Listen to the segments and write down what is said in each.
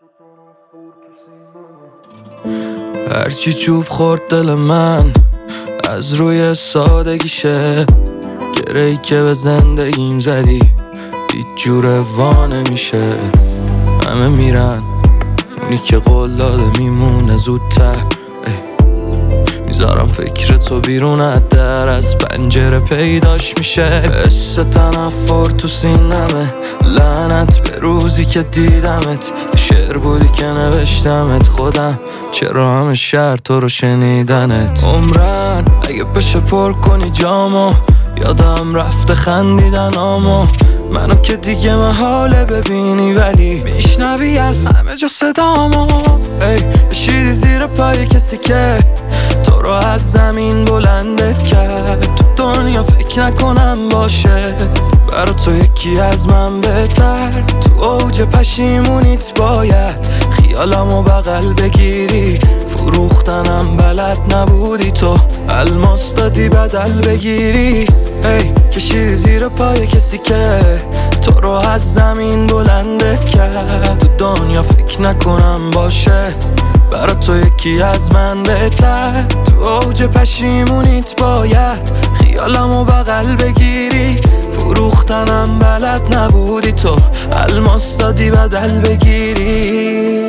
هرچی چوب خورد دل من از روی سادگیشه، گرهی که به زندگیم زدی هیچ جوره وا نمیشه. همه میرن، اونی که قول داده میمونه زودتر. میذارم فکر تو بیرون از در، از پنجره پیداش میشه. حس تنفر تو سینمه، لعنت به روزی که دیدمت. شعر بودی که نوشتمت خودم، چرا همه شهر تو رو شنیدنت. عمرن اگه بشه پر کنی جامو، یادم رفته خندیدن آمو. منو که دیگه محاله ببینی، ولی میشنوی از همه جا صدامو. بشیدی زیر پای کسی که تو رو از زمین بلندت کرد. تو دنیا فکر نکنم باشه برا تو یکی از من بهتر. تو اوج پشیمونیت باید خیالمو بغل بگیری. فروختنم بلد نبودی، تو الماس دادی بدل بگیری. کشیدی زیر پای کسی که تو رو از زمین بلندت کرد. تو دنیا فکر نکنم باشه برا تو یکی از من بهتر. تو اوج پشیمونیت باید خیالمو بغل بگیری. فروختنم بلد نبودی، تو الماس دادی بدل بگیری.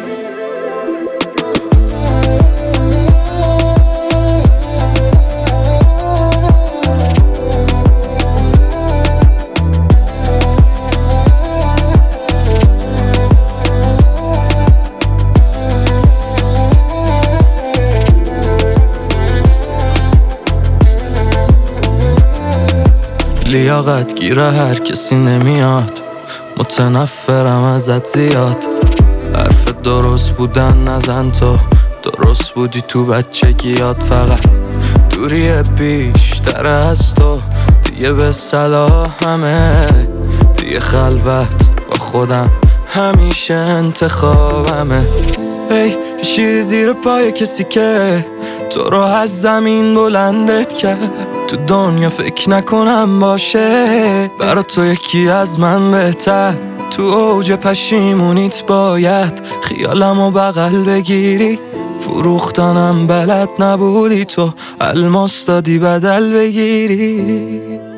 لیاقت گیره هر کسی نمیاد، متنفرم ازت زیاد. حرف درست بودن نزن، تو درست بودی تو بچگیات. فقط دوری بیشتر از تو دیگه به صلاحمه. دیگه خلوت با خودم همیشه انتخابمه. کشیدی زیر پای کسی که تو رو از زمین بلندت کرد. تو دنیا فکر نکنم باشه برا تو یکی از من بهتر. تو اوج پشیمونیت باید خیالمو بغل بگیری. فروختنم بلد نبودی، تو الماس دادی بدل بگیری.